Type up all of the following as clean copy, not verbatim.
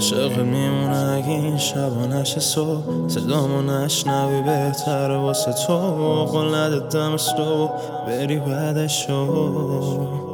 عاشق میمونه اگه این شبا نشه صبح صدامو نشنوی بهتره واسه تو قول ندادم از تو بری بعدشو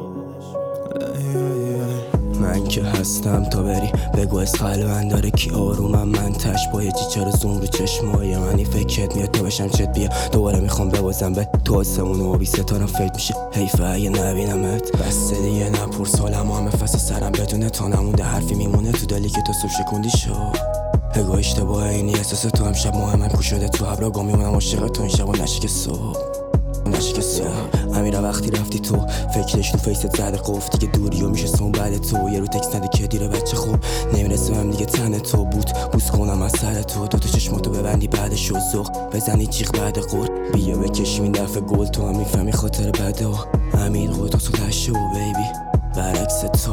من که هستم تا بری بگو از قلبن داره کی آرومم من تش با یه چرا زوم رو چشمای منی فکرت میاد تا بشم چت بیا دوباره میخوام ببازم به تو آسمون و آبی ستارم فکر میشه حیفه اگه نبینمت بس دیگه نپرس حالم همه فصل سرم بدونه تا نمونده حرفی میمونه تو دلی که تو صبح شکوندی شو بگو اشتباه اینی احساس تو هم شب ماه من کو شده تو ابرا گام میمونم عاشق تو این شبا نشه که صبح امیرا وقتی رفتی تو فکرش تو فیست زده قفل دیگه دوری و میشه سون بعد تو یه رو تکس نده که دیره بچه خوب نمیرسه هم دیگه تن تو بود بوس کنم از سر تو دوتا چشماتو ببندی بعدش و زخ بزنی جیغ بعد قور بیا بکشیم این دفعه گل تو هم میفهمی خاطر بده و امیر قد تو دشه و بیبی برعکس تو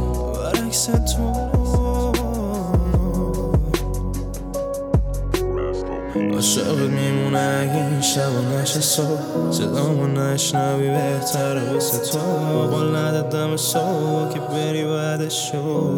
عاشقت میمونه اگه این شبا نشه صبح صدامو نشنوی بهتره واسه تو قول ندادم از تو که بری بعدشو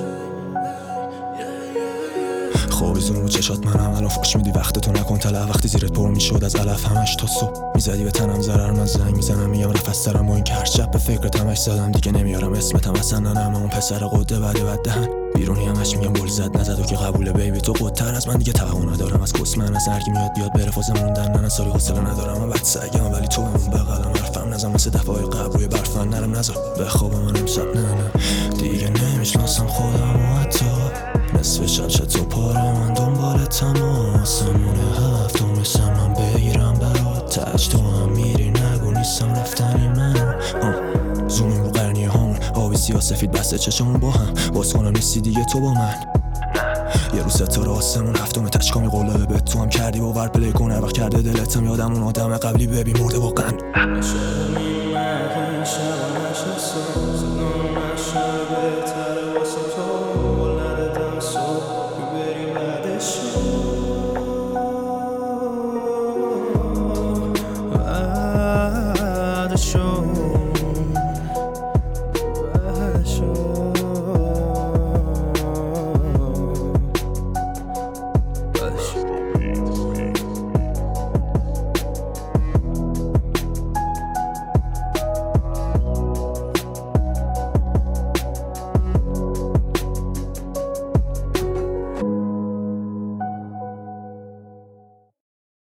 خوابیزون رو چشات منم الان فوش میدی وقت تو نکن طلع وقتی زیرت پر میشد از علف همش تا صبح میزدی به تنم ضرر من زنگ میزنم میگم نفس دارم و این که هر شب به فکرت همش زدم دیگه نمیارم اسمتم اصلا ننم اون پسر قده بد دهن بیرونی همش میگم گل زد نزد و که قبوله بیبی تو قدتر از من دیگه توقع ندارم از کس من از هرکی میاد بیاد بره فاز موندن نه سالی حوصله ندارم من بد سگم ولی تو بمون بغلم حرفم نزن مثل دفعه قبل روی برفن نرم نذار بخوابم من امشب نه دیگه نمیشناسم خودم و حتی نصف شب تو پاره من دنبالتم آسمونه هفتم میشم من بگیرم برات تج تو هم میری نگو نیستم رفتنی من زومیم رو قرنیه همون آبی سیاه سفید بسته چشمون با هم باز کنم نیستی دیگه تو با من یه روز ستاره آسمون هفتم تشکامی قلابه به تو هم کردی باور پلی کن هر وقت کرده دلتم یادم اون آدم قبلی ببی مرده واقعا